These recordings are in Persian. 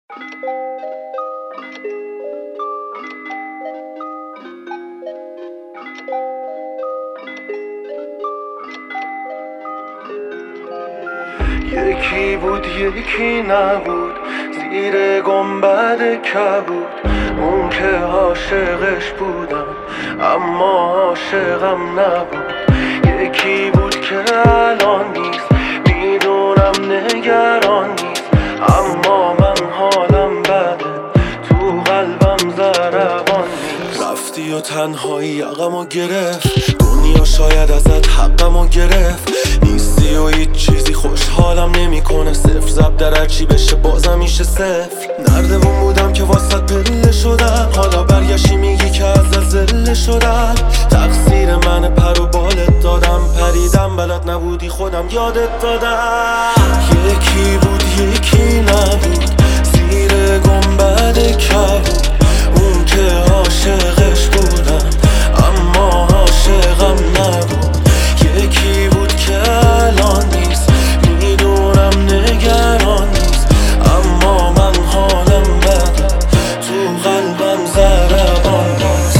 یکی بود یکی نبود، زیر گنبد کبود. اون که عاشقش بودم اما عاشقم نبود. یکی بود که الان نیست، میدونم نگران نیست، اما من حالم بده، تو قلبم ضربان نیست. رفتی و تنهایی یقمو گرفت، دنیا شاید ازت حقمو گرفت. نیستی و هیچ چیزی خوشحالم نمیکنه، صفر زب در هرچی بشه بازم میشه صفر. نردبون بودم که واسط پله شدم، حالا برگشتی میگی که ازت زله شدم. تقصیر من پر و بالت دادم، پریدم بلد نبودی خودم یادت دادم. یکی بود یکی نبود، زیر گنبد کبود. اون که عاشقش بودم اما عاشقم نبود. یکی بود که الان نیست، میدونم نگران نیست، اما من حالم بده، تو قلبم ضربان نیست.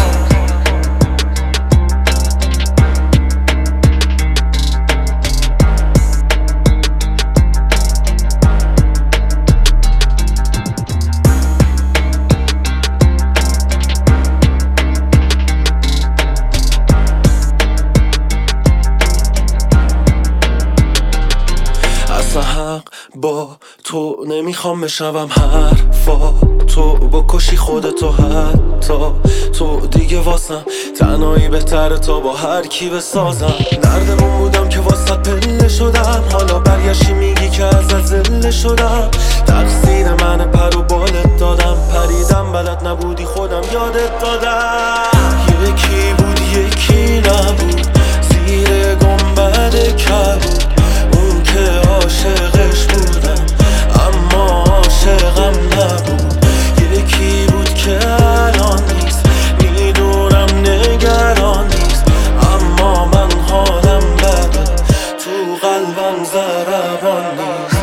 حق با تو نمیخوام بشنوم حرفا تو، بکشی خودتو حتی تو دیگه واسم تنهایی بهتره تا با هر کی بسازم. نردمون بودم که واسط پله شدم، حالا برگشتی میگی که ازت زله شدم. تقصیر من پر و بالت دادم، پریدم بلد نبودی خودم یادت دادم. یکی بود یکی نبود، زیر گنبد کبود. اون که عاشقش بودم اما عاشقم نبود. یکی بود که الان نیست، میدونم نگران نیست، اما من حالم بده، تو قلبم ضربان نیست.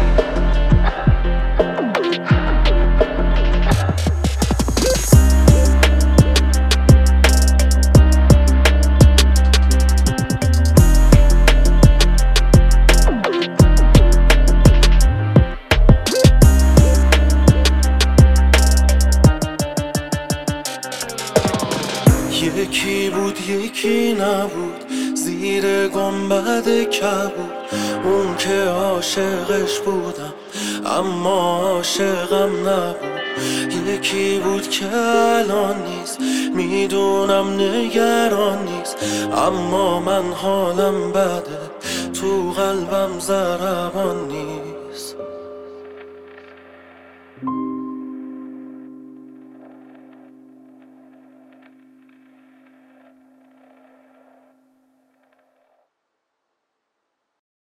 یکی بود یکی نبود، زیر گنبد کبود. اون که عاشقش بودم اما عاشقم نبود. یکی بود که الان نیست، میدونم نگران نیست، اما من حالم بده، تو قلبم ضربان نیست.